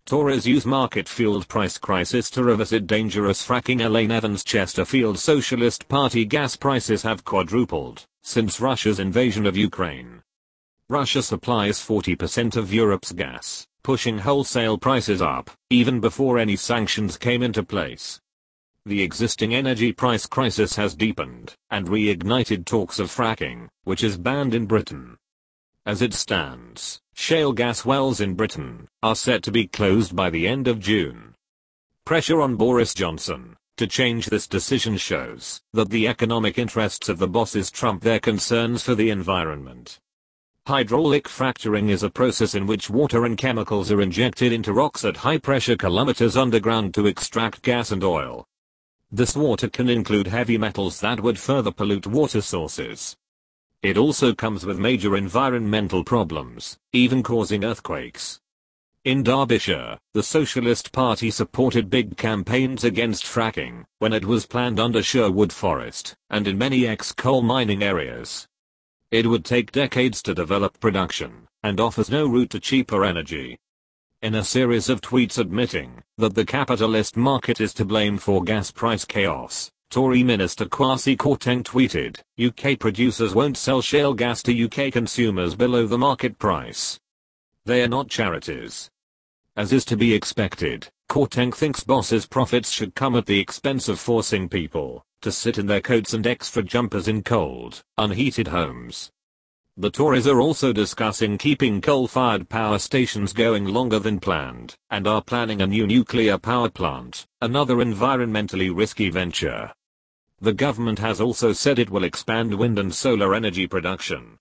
Tories use market-fueled price crisis to revisit dangerous fracking. Elaine Evans. Chesterfield. Socialist Party gas prices have quadrupled since Russia's invasion of Ukraine. Russia supplies 40% of Europe's gas, pushing wholesale prices up, even before any sanctions came into place. The existing energy price crisis has deepened and reignited talks of fracking, which is banned in Britain. As it stands, shale gas wells in Britain are set to be closed by the end of June. Pressure on Boris Johnson to change this decision shows that the economic interests of the bosses trump their concerns for the environment. Hydraulic fracturing is a process in which water and chemicals are injected into rocks at high pressure kilometers underground to extract gas and oil. This water can include heavy metals that would further pollute water sources. It also comes with major environmental problems, even causing earthquakes. In Derbyshire, the Socialist Party supported big campaigns against fracking when it was planned under Sherwood Forest and in many ex-coal mining areas. It would take decades to develop production and offers no route to cheaper energy. In a series of tweets admitting that the capitalist market is to blame for gas price chaos, Tory Minister Kwasi Kwarteng tweeted, "UK producers won't sell shale gas to UK consumers below the market price. They are not charities." As is to be expected, Kwarteng thinks bosses' profits should come at the expense of forcing people to sit in their coats and extra jumpers in cold, unheated homes. The Tories are also discussing keeping coal-fired power stations going longer than planned, and are planning a new nuclear power plant, another environmentally risky venture. The government has also said it will expand wind and solar energy production.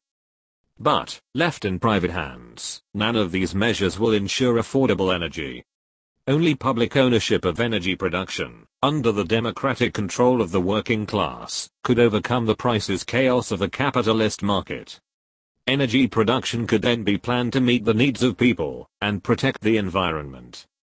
But, left in private hands, none of these measures will ensure affordable energy. Only public ownership of energy production, under the democratic control of the working class, could overcome the prices chaos of a capitalist market. Energy production could then be planned to meet the needs of people and protect the environment.